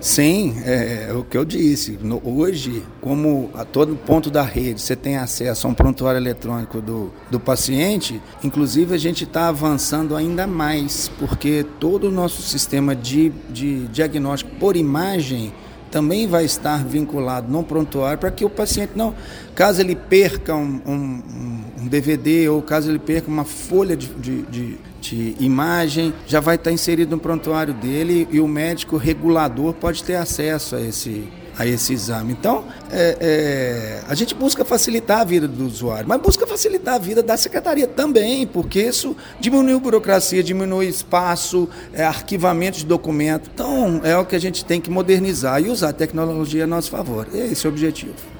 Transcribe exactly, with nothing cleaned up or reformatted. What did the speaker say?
Sim, é, é o que eu disse. No, hoje, como a todo ponto da rede você tem acesso a um prontuário eletrônico do, do paciente, inclusive a gente está avançando ainda mais, porque todo o nosso sistema de, de diagnóstico por imagem também vai estar vinculado num prontuário para que o paciente não, caso ele perca um, um, um D V D ou caso ele perca uma folha de, de, de, de imagem, já vai estar inserido no prontuário dele e o médico regulador pode ter acesso a esse, a esse exame. Então, é, é, a gente busca facilitar a vida do usuário, mas busca facilitar a vida da secretaria também, porque isso diminui a burocracia, diminui espaço, é, arquivamento de documento. Então, é o que a gente tem que modernizar e usar a tecnologia a nosso favor. É esse o objetivo.